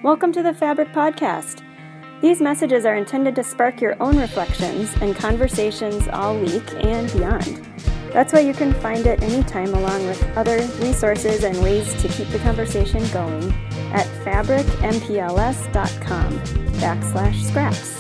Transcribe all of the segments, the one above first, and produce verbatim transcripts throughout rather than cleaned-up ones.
Welcome to the Fabric Podcast. These messages are intended to spark your own reflections and conversations all week and beyond. That's why you can find it anytime along with other resources and ways to keep the conversation going at fabricmpls.com backslash scraps.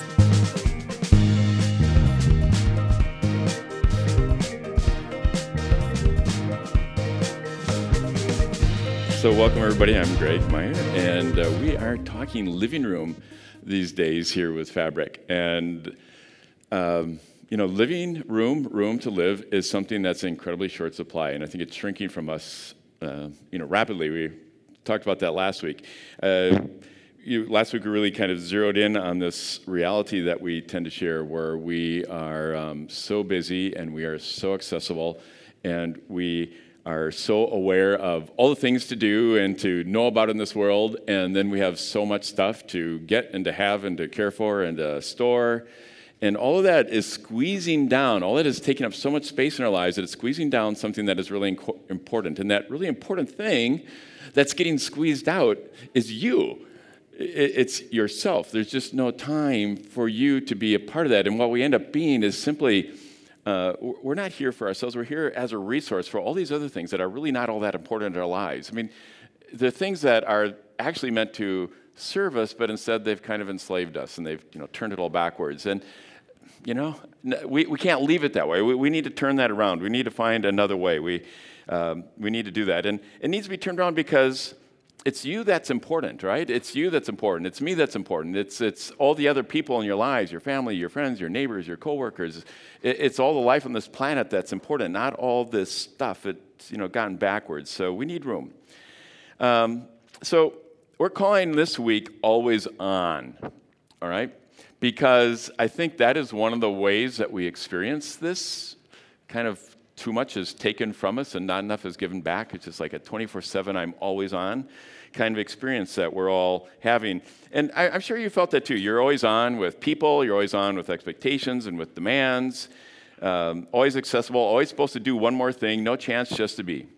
So welcome everybody, I'm Greg Meyer, and uh, we are talking living room these days here with Fabric. And, um, you know, living room, room to live is something that's in incredibly short supply, and I think it's shrinking from us, uh, you know, rapidly. We talked about that last week. Uh, you, last week we really kind of zeroed in on this reality that we tend to share where we are um, so busy and we are so accessible and we are so aware of all the things to do and to know about in this world, and then we have so much stuff to get and to have and to care for and to store, and all of that is squeezing down, all that is taking up so much space in our lives that it's squeezing down something that is really inc- important, and that really important thing that's getting squeezed out is you. It's yourself. There's just no time for you to be a part of that, and what we end up being is simply Uh, we're not here for ourselves. We're here as a resource for all these other things that are really not all that important in our lives. I mean, the things that are actually meant to serve us, but instead they've kind of enslaved us and they've, you know, turned it all backwards. And, you know, we, we can't leave it that way. We, we need to turn that around. We need to find another way. We, um, we need to do that. And it needs to be turned around because it's you that's important, right? It's you that's important. It's me that's important. It's it's all the other people in your lives, your family, your friends, your neighbors, your coworkers. It, it's all the life on this planet that's important, not all this stuff. It's, you know, gotten backwards. So we need room. Um, so we're calling this week Always On, all right? Because I think that is one of the ways that we experience this kind of too much is taken from us and not enough is given back. It's just like a twenty-four seven, I'm always on kind of experience that we're all having. And I, I'm sure you felt that too. You're always on with people. You're always on with expectations and with demands. Um, always accessible, always supposed to do one more thing. No chance just to be.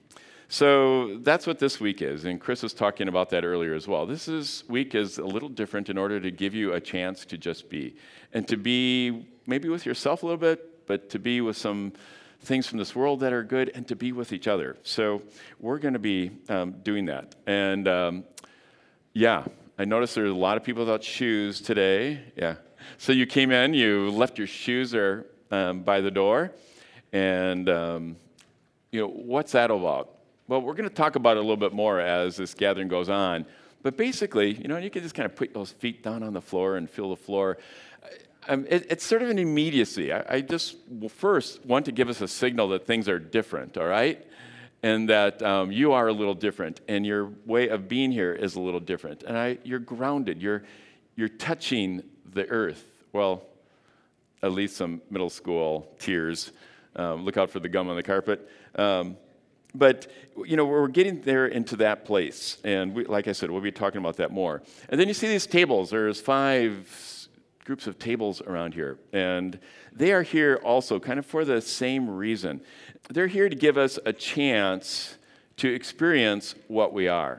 So that's what this week is. And Chris was talking about that earlier as well. This is, week is a little different in order to give you a chance to just be. And to be maybe with yourself a little bit, but to be with some things from this world that are good, and to be with each other. So we're going to be um, doing that. And um, yeah, I noticed there's a lot of people without shoes today. Yeah. So you came in, you left your shoes there um, by the door. And, um, you know, what's that about? Well, we're going to talk about it a little bit more as this gathering goes on. But basically, you know, you can just kind of put those feet down on the floor and feel the floor. Um, it, it's sort of an immediacy. I, I just well, first want to give us a signal that things are different, all right? And that um, you are a little different, and your way of being here is a little different. And I, you're grounded. You're, you're touching the earth. Well, at least some middle school tears. Um, look out for the gum on the carpet. Um, but, you know, we're getting there into that place. And we, like I said, we'll be talking about that more. And then you see these tables. There's five groups of tables around here, and they are here also kind of for the same reason. They're here to give us a chance to experience what we are.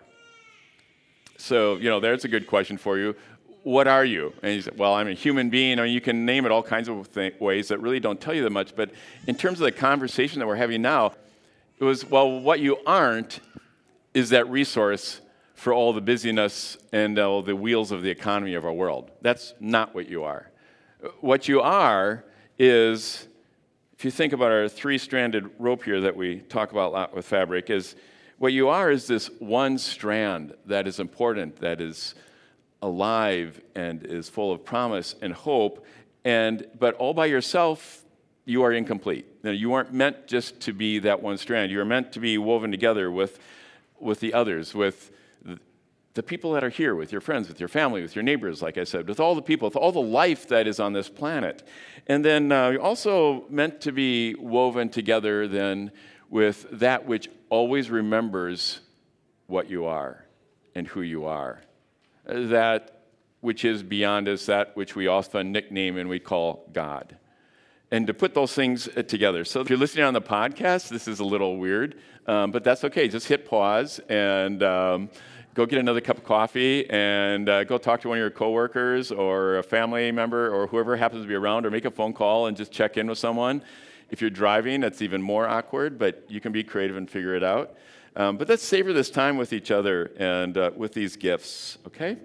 So, you know, there's a good question for you. What are you? And you say, well, I'm a human being. I mean, you can name it all kinds of th- ways that really don't tell you that much, but in terms of the conversation that we're having now, it was, well, what you aren't is that resource for all the busyness and all the wheels of the economy of our world. That's not what you are. What you are is, if you think about our three-stranded rope here that we talk about a lot with Fabric, is what you are is this one strand that is important, that is alive and is full of promise and hope, and but all by yourself, you are incomplete. Now, you aren't meant just to be that one strand. You are meant to be woven together with, with the others, with the people that are here, with your friends, with your family, with your neighbors, like I said, with all the people, with all the life that is on this planet. And then uh, you're also meant to be woven together then with that which always remembers what you are and who you are. That which is beyond us, that which we often nickname and we call God. And to put those things together. So if you're listening on the podcast, this is a little weird, um, but that's okay. Just hit pause and Um, go get another cup of coffee and uh, go talk to one of your coworkers or a family member or whoever happens to be around, or make a phone call and just check in with someone. If you're driving, that's even more awkward, but you can be creative and figure it out. Um, but let's savor this time with each other and uh, with these gifts, okay?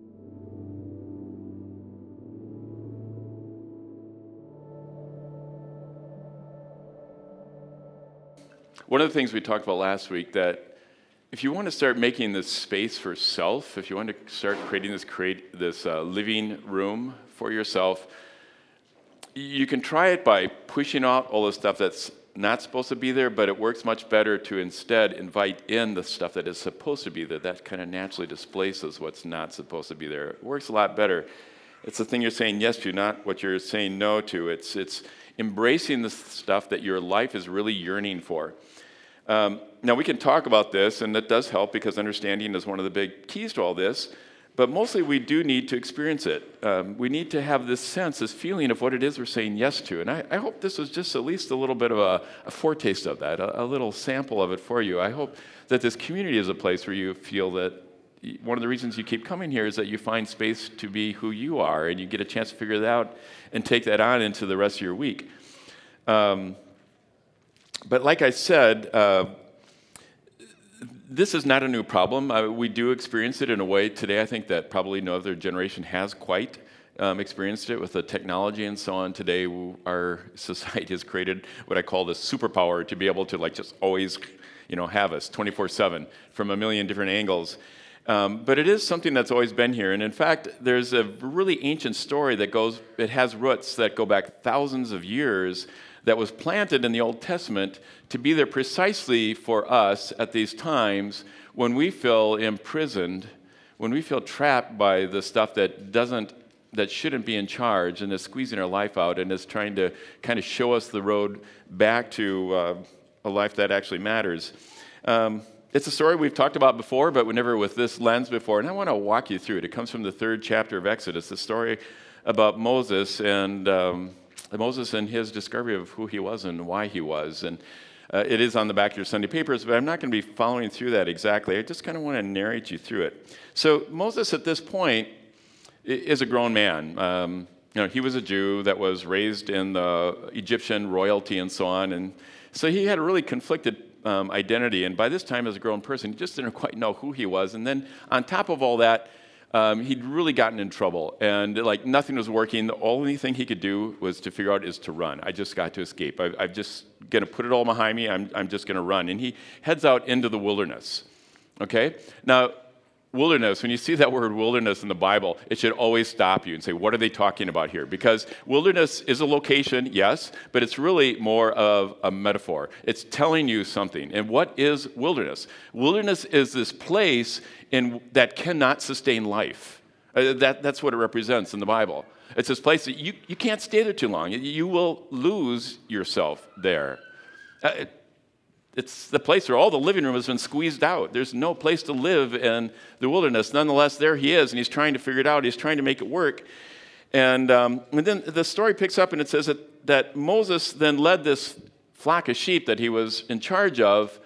One of the things we talked about last week, that if you want to start making this space for self, if you want to start creating this create this uh, living room for yourself, you can try it by pushing out all the stuff that's not supposed to be there, but it works much better to instead invite in the stuff that is supposed to be there. That kind of naturally displaces what's not supposed to be there. It works a lot better. It's the thing you're saying yes to, not what you're saying no to. It's it's embracing the stuff that your life is really yearning for. Um, now, we can talk about this, and that does help because understanding is one of the big keys to all this, but mostly we do need to experience it. Um, we need to have this sense, this feeling of what it is we're saying yes to, and I, I hope this was just at least a little bit of a, a foretaste of that, a, a little sample of it for you. I hope that this community is a place where you feel that one of the reasons you keep coming here is that you find space to be who you are, and you get a chance to figure that out and take that on into the rest of your week. Um, But like I said, uh, this is not a new problem. Uh, we do experience it in a way today, I think, that probably no other generation has quite um, experienced it with the technology and so on. Today, our society has created what I call the superpower to be able to like just always, you know, have us twenty-four seven from a million different angles. Um, but it is something that's always been here. And in fact, there's a really ancient story that goes, it has roots that go back thousands of years, that was planted in the Old Testament to be there precisely for us at these times when we feel imprisoned, when we feel trapped by the stuff that doesn't, that shouldn't be in charge and is squeezing our life out and is trying to kind of show us the road back to uh, a life that actually matters. Um, it's a story we've talked about before, but never with this lens before, and I want to walk you through it. It comes from the third chapter of Exodus, the story about Moses and um, Moses and his discovery of who he was and why he was. And uh, it is on the back of your Sunday papers, but I'm not going to be following through that exactly. I just kind of want to narrate you through it. So Moses at this point is a grown man. Um, you know, he was a Jew that was raised in the Egyptian royalty and so on. And so he had a really conflicted um, identity. And by this time as a grown person, he just didn't quite know who he was. And then on top of all that, Um, he'd really gotten in trouble, and like nothing was working. The only thing he could do was to figure out is to run. I just got to escape. I, I'm just going to put it all behind me. I'm, I'm just going to run. And he heads out into the wilderness. Okay? Now, wilderness, when you see that word wilderness in the Bible, it should always stop you and say, what are they talking about here? Because wilderness is a location, yes, but it's really more of a metaphor. It's telling you something. And what is wilderness? Wilderness is this place in that cannot sustain life. Uh, that, that's what it represents in the Bible. It's this place that you, you can't stay there too long. You, you will lose yourself there. Uh, it, It's the place where all the living room has been squeezed out. There's no place to live in the wilderness. Nonetheless, there he is, and he's trying to figure it out. He's trying to make it work. And, um, and then the story picks up, and it says that, that Moses then led this flock of sheep that he was in charge of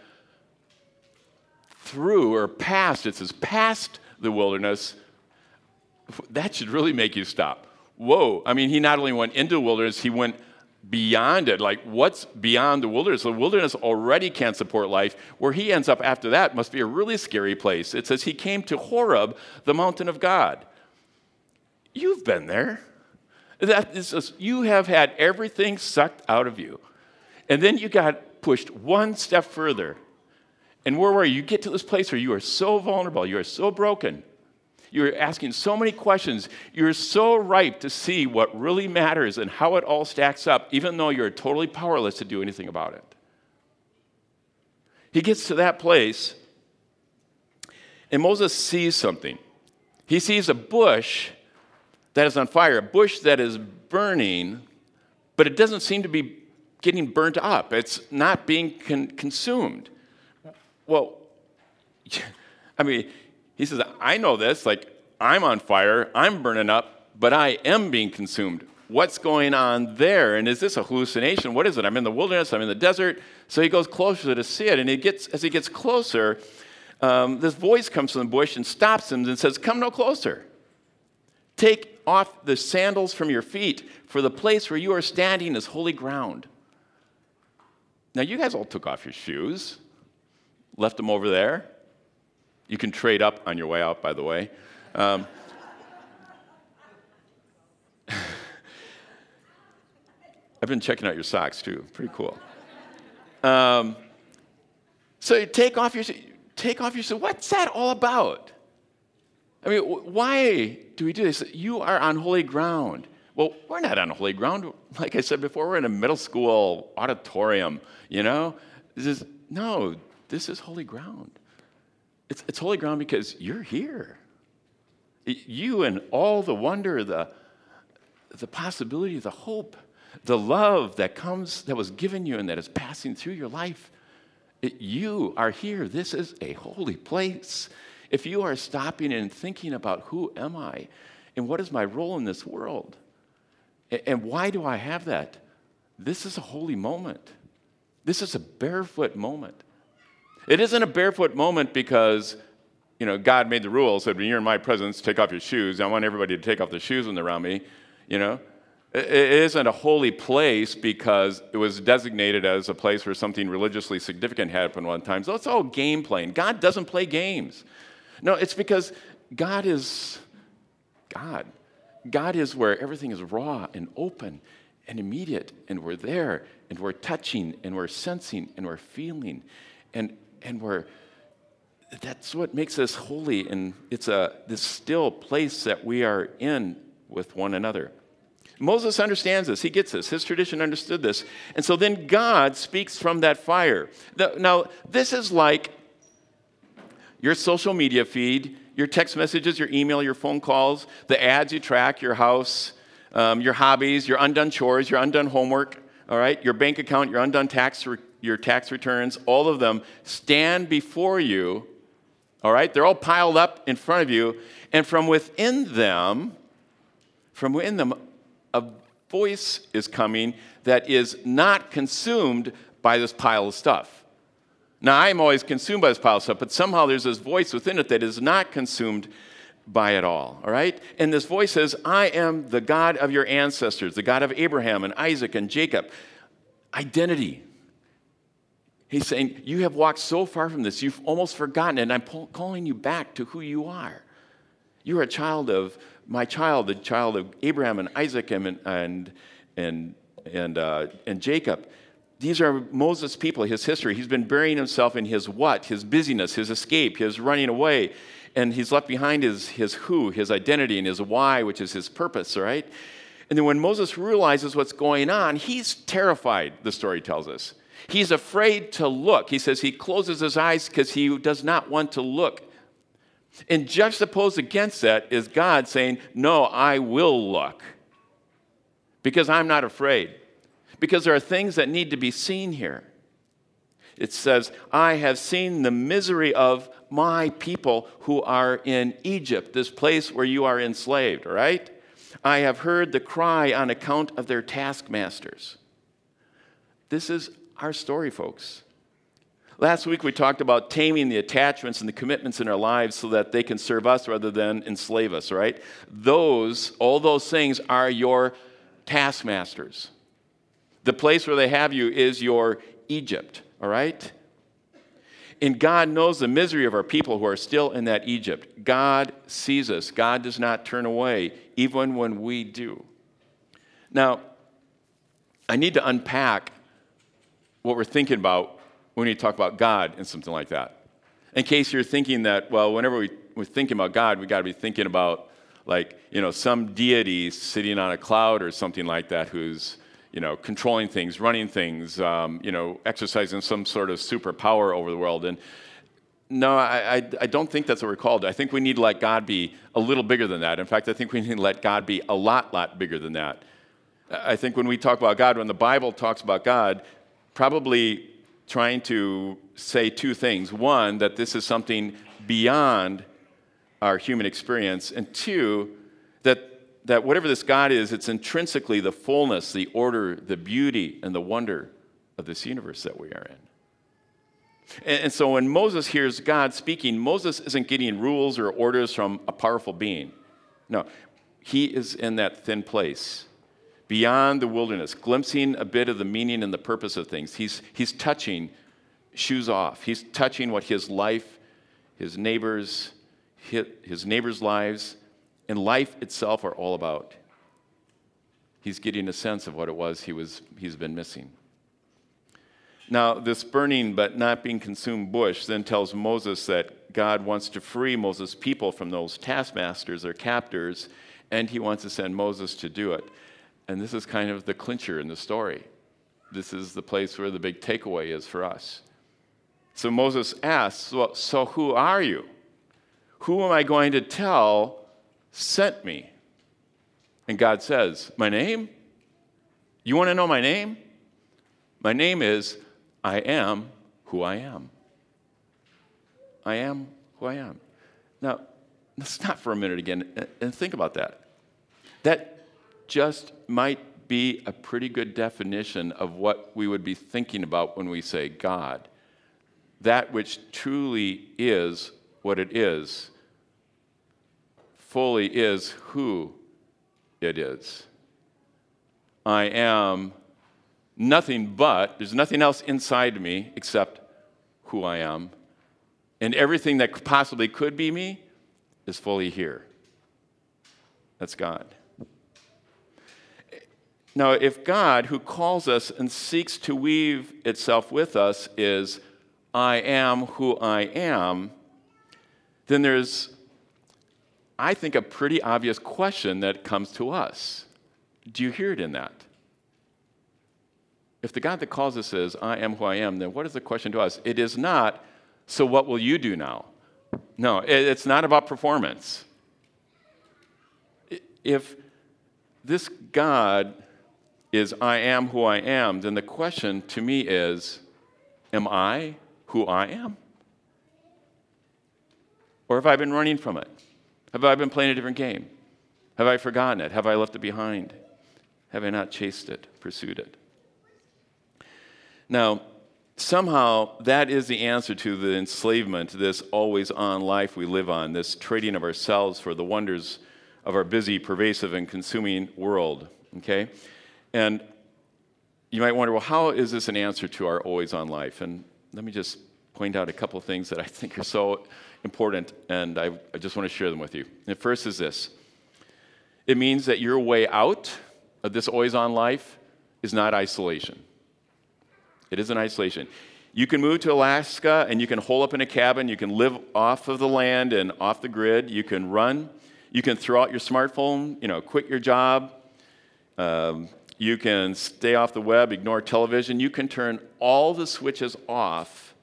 through, or past, it says past the wilderness. That should really make you stop. Whoa. I mean, he not only went into the wilderness, he went beyond it. Like, what's beyond the wilderness? The wilderness already can't support life. Where he ends up after that must be a really scary place. It says he came to Horeb, the mountain of God. You've been there. That is just, you have had everything sucked out of you. And then you got pushed one step further. And where were you? You get to this place where you are so vulnerable. You are so broken. You're asking so many questions. You're so ripe to see what really matters and how it all stacks up, even though you're totally powerless to do anything about it. He gets to that place, and Moses sees something. He sees a bush that is on fire, a bush that is burning, but it doesn't seem to be getting burnt up. It's not being con- consumed. Well, I mean, he says, I know this, like, I'm on fire, I'm burning up, but I am being consumed. What's going on there? And is this a hallucination? What is it? I'm in the wilderness, I'm in the desert. So he goes closer to see it, and he gets, as he gets closer, um, this voice comes from the bush and stops him and says, come no closer. Take off the sandals from your feet, for the place where you are standing is holy ground. Now, you guys all took off your shoes, left them over there. You can trade up on your way out, by the way. Um, I've been checking out your socks, too. Pretty cool. Um, so you take off your take off your shoes. What's that all about? I mean, why do we do this? You are on holy ground. Well, we're not on holy ground. Like I said before, we're in a middle school auditorium, you know? This is, no, this is holy ground. It's, it's holy ground because you're here. You and all the wonder, the, the possibility, the hope, the love that comes, that was given you and that is passing through your life. It, you are here. This is a holy place. If you are stopping and thinking about who am I and what is my role in this world and, and why do I have that, this is a holy moment. This is a barefoot moment. It isn't a barefoot moment because, you know, God made the rules, said when you're in my presence, take off your shoes. I want everybody to take off their shoes when they're around me, you know. It isn't a holy place because it was designated as a place where something religiously significant happened one time. So it's all game playing. God doesn't play games. No, it's because God is God. God is where everything is raw and open and immediate, and we're there, and we're touching, and we're sensing, and we're feeling, and and we're, that's what makes us holy, and it's a this still place that we are in with one another. Moses understands this. He gets this. His tradition understood this. And so then God speaks from that fire. Now, this is like your social media feed, your text messages, your email, your phone calls, the ads you track, your house, um, your hobbies, your undone chores, your undone homework, all right, your bank account, your undone tax, re- your tax returns, all of them stand before you, all right? They're all piled up in front of you, and from within them, from within them, a voice is coming that is not consumed by this pile of stuff. Now, I'm always consumed by this pile of stuff, but somehow there's this voice within it that is not consumed by it all, all right? And this voice says, I am the God of your ancestors, the God of Abraham and Isaac and Jacob. Identity. He's saying, you have walked so far from this, you've almost forgotten it, and I'm pull- calling you back to who you are. You are a child of my child, the child of Abraham and Isaac and and and and, uh, and Jacob. These are Moses' people, his history. He's been burying himself in his what, his busyness, his escape, his running away, and he's left behind his his who, his identity, and his why, which is his purpose. All right. And then when Moses realizes what's going on, he's terrified. The story tells us he's afraid to look. He says he closes his eyes because he does not want to look. And juxtaposed against that is God saying, no, I will look because I'm not afraid, because there are things that need to be seen here. It says, I have seen the misery of my people who are in Egypt, this place where you are enslaved, all right? I have heard the cry on account of their taskmasters. This is our story, folks. Last week we talked about taming the attachments and the commitments in our lives so that they can serve us rather than enslave us, right? Those, all those things are your taskmasters. The place where they have you is your Egypt, all right? And God knows the misery of our people who are still in that Egypt. God sees us. God does not turn away, even when we do. Now, I need to unpack what we're thinking about when we talk about God and something like that. In case you're thinking that, well, whenever we, we're thinking about God, we got to be thinking about, like, you know, some deity sitting on a cloud or something like that who's, you know, controlling things, running things, um, you know, exercising some sort of superpower over the world. And no, I, I, I don't think that's what we're called. I think we need to let God be a little bigger than that. In fact, I think we need to let God be a lot, lot bigger than that. I think when we talk about God, when the Bible talks about God, probably trying to say two things. One, that this is something beyond our human experience. And two, that, that whatever this God is, it's intrinsically the fullness, the order, the beauty, and the wonder of this universe that we are in. And, and so when Moses hears God speaking, Moses isn't getting rules or orders from a powerful being. No, he is in that thin place, beyond the wilderness, glimpsing a bit of the meaning and the purpose of things. He's, he's touching shoes off. He's touching what his life, his neighbors, his, his neighbors' lives, and life itself are all about. He's getting a sense of what it was he was he's been missing. Now, this burning but not being consumed bush then tells Moses that God wants to free Moses' people from those taskmasters or captors, and he wants to send Moses to do it. And this is kind of the clincher in the story. This is the place where the big takeaway is for us. So Moses asks, well, so who are you? Who am I going to tell sent me? And God says, my name? You want to know my name? My name is I am who I am. I am who I am. Now, let's stop for a minute again and think about that. That just might be a pretty good definition of what we would be thinking about when we say God. That which truly is what it is, fully is who it is. I am nothing but, there's nothing else inside me except who I am. And everything that possibly could be me is fully here. That's God. Now, if God, who calls us and seeks to weave itself with us, is I am who I am, then there's, I think, a pretty obvious question that comes to us. Do you hear it in that? If the God that calls us is I am who I am, then what is the question to us? It is not, so what will you do now? No, it's not about performance. If this God is I am who I am, then the question to me is, am I who I am? Or have I been running from it? Have I been playing a different game? Have I forgotten it? Have I left it behind? Have I not chased it, pursued it? Now, somehow that is the answer to the enslavement, this always-on life we live on, this trading of ourselves for the wonders of our busy, pervasive, and consuming world, okay? And you might wonder, well, how is this an answer to our always-on life? And let me just point out a couple of things that I think are so important, and I, I just want to share them with you. And the first is this. It means that your way out of this always-on life is not isolation. It isn't isolation. You can move to Alaska, and you can hole up in a cabin. You can live off of the land and off the grid. You can run. You can throw out your smartphone, you know, quit your job. Um, you can stay off the web, ignore television. You can turn all the switches off,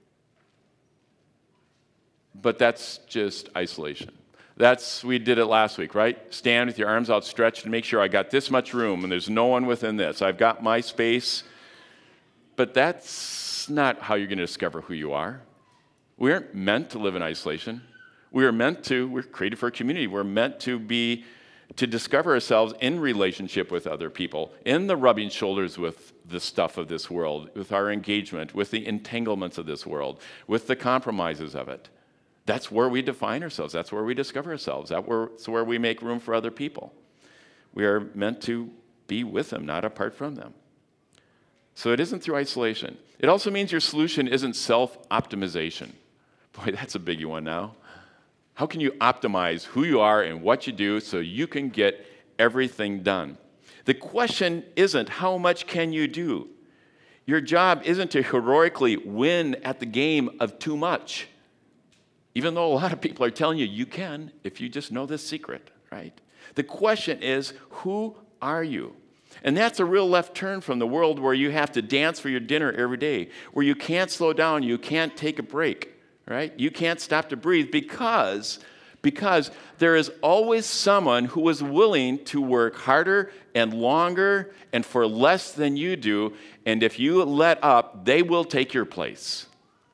but that's just isolation. That's, we did it last week, right? Stand with your arms outstretched and make sure I got this much room and there's no one within this. I've got my space. But that's not how you're going to discover who you are. We aren't meant to live in isolation. We are meant to, we're created for a community. We're meant to be, to discover ourselves in relationship with other people, in the rubbing shoulders with the stuff of this world, with our engagement, with the entanglements of this world, with the compromises of it. That's where we define ourselves. That's where we discover ourselves. That's where we make room for other people. We are meant to be with them, not apart from them. So it isn't through isolation. It also means your solution isn't self-optimization. Boy, that's a biggie one now. How can you optimize who you are and what you do so you can get everything done? The question isn't how much can you do. Your job isn't to heroically win at the game of too much, even though a lot of people are telling you you can if you just know this secret, right? The question is, who are you? And that's a real left turn from the world where you have to dance for your dinner every day, where you can't slow down, you can't take a break, right? You can't stop to breathe because, because there is always someone who is willing to work harder and longer and for less than you do, and if you let up, they will take your place.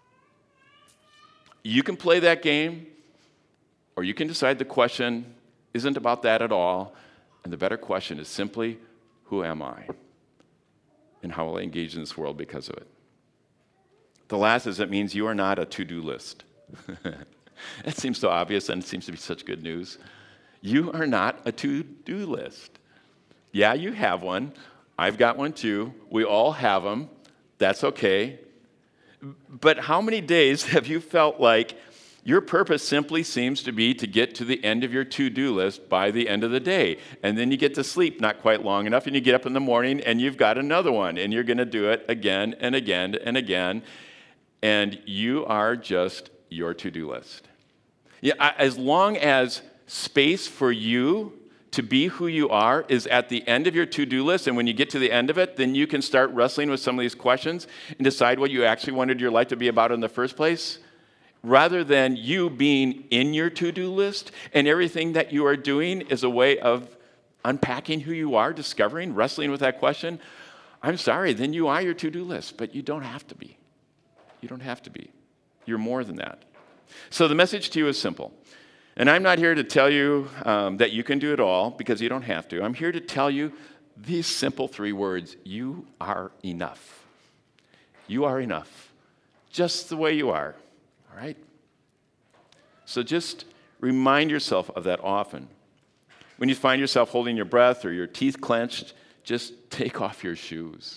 You can play that game, or you can decide the question isn't about that at all, and the better question is simply, who am I? And how will I engage in this world because of it? The last is it means you are not a to-do list. That seems so obvious, and it seems to be such good news. You are not a to-do list. Yeah, you have one. I've got one too. We all have them. That's okay. But how many days have you felt like your purpose simply seems to be to get to the end of your to-do list by the end of the day? And then you get to sleep not quite long enough, and you get up in the morning, and you've got another one, and you're going to do it again and again and again. And you are just your to-do list. Yeah, as long as space for you to be who you are is at the end of your to-do list, and when you get to the end of it, then you can start wrestling with some of these questions and decide what you actually wanted your life to be about in the first place, rather than you being in your to-do list and everything that you are doing is a way of unpacking who you are, discovering, wrestling with that question. I'm sorry, then you are your to-do list, but you don't have to be. You don't have to be. You're more than that. So the message to you is simple. And I'm not here to tell you um, that you can do it all, because you don't have to. I'm here to tell you these simple three words. You are enough. You are enough. Just the way you are. All right? So just remind yourself of that often. When you find yourself holding your breath or your teeth clenched, just take off your shoes.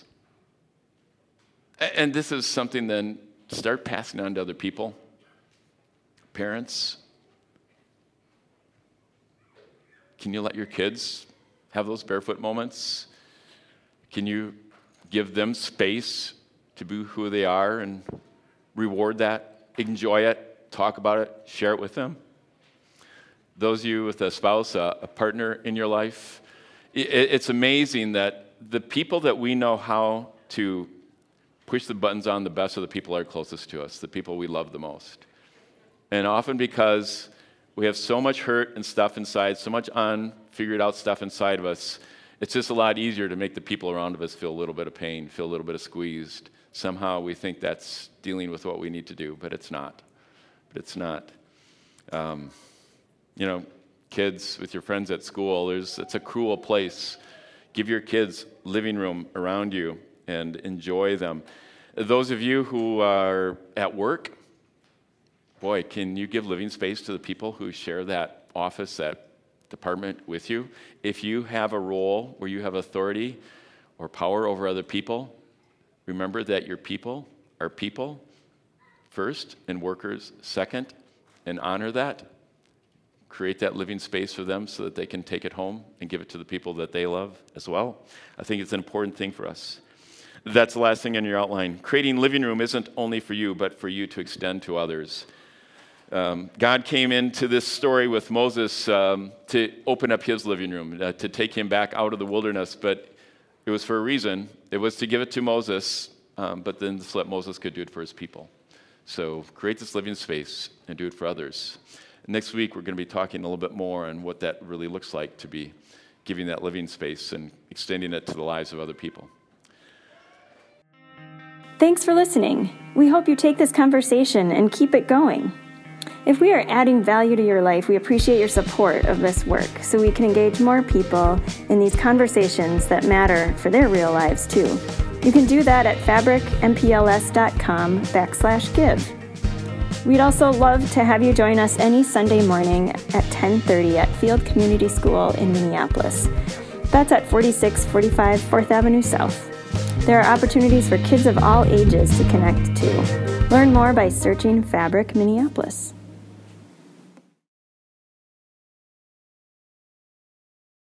And this is something then start passing on to other people. Parents, can you let your kids have those barefoot moments? Can you give them space to be who they are and reward that, enjoy it, talk about it, share it with them? Those of you with a spouse, a, a partner in your life, it, it's amazing that the people that we know how to push the buttons on the best are the people that are closest to us, the people we love the most. And often because we have so much hurt and stuff inside, so much unfigured out stuff inside of us, it's just a lot easier to make the people around us feel a little bit of pain, feel a little bit of squeezed. Somehow we think that's dealing with what we need to do, but it's not. But it's not. Um, you know, kids with your friends at school, there's it's a cruel place. Give your kids living room around you and enjoy them. Those of you who are at work, boy, can you give living space to the people who share that office, that department with you? If you have a role where you have authority or power over other people, remember that your people are people first and workers second, and honor that. Create that living space for them so that they can take it home and give it to the people that they love as well. I think it's an important thing for us. That's the last thing in your outline. Creating living room isn't only for you, but for you to extend to others. Um, God came into this story with Moses um, to open up his living room, uh, to take him back out of the wilderness, but it was for a reason. It was to give it to Moses, um, but then so that Moses could do it for his people. So create this living space and do it for others. Next week, we're going to be talking a little bit more on what that really looks like to be giving that living space and extending it to the lives of other people. Thanks for listening. We hope you take this conversation and keep it going. If we are adding value to your life, we appreciate your support of this work so we can engage more people in these conversations that matter for their real lives too. You can do that at fabricmpls.com backslash give. We'd also love to have you join us any Sunday morning at ten thirty at Field Community School in Minneapolis. That's at forty-six forty-five fourth Avenue South. There are opportunities for kids of all ages to connect to. Learn more by searching Fabric Minneapolis.